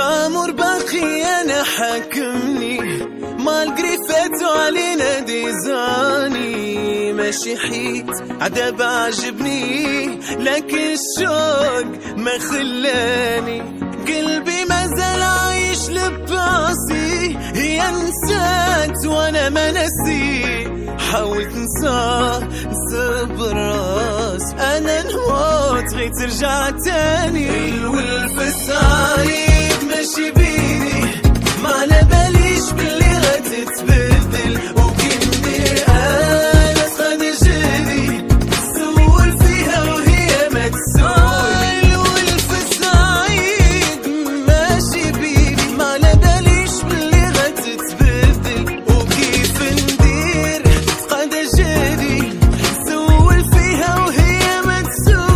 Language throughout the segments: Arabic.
بامور باقي انا حاكمني، مال قريفته علينا ديزاني، ماشي حيت عدب عجبني لكن الشوق ما خلاني، قلبي ما زال عايش لباسي، هي نسات وانا ما نسي، حاولت نساه نسى براس، انا نموت غي ترجع تاني، الولف السعيد ماشي بيدي، ما على باليش باللي غتتبدل، وكي ندير انا غادي جدي نسول فيها وهي ما تسول، الولف السعيد ماشي بيدي، ما على باليش باللي غتتبدل، وكيف ندير غادي جدي نسول فيها وهي ما تسول.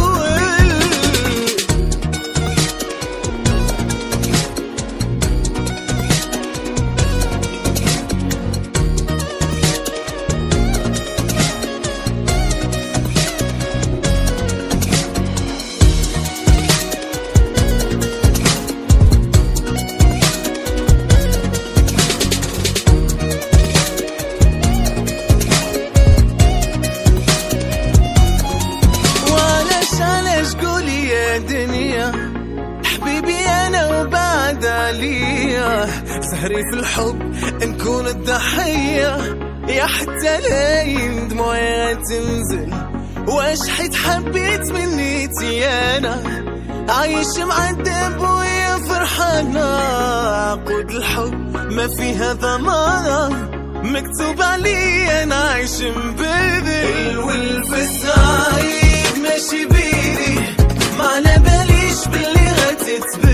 علاش قولي يا دنيا حبيبي انا وبعد عليا، سهري في الحب نكون الضحية، يا حتى لين دموعي تنزل، واش حيت حبيت من نيتي انا، عايش معذب ويا فرحانة، عقود الحب ما فيها ضمانة، مكتوب علي انا عايش مبذل، الولف السعيد ماشي بيدي، ما على باليش باللي غتتبدل.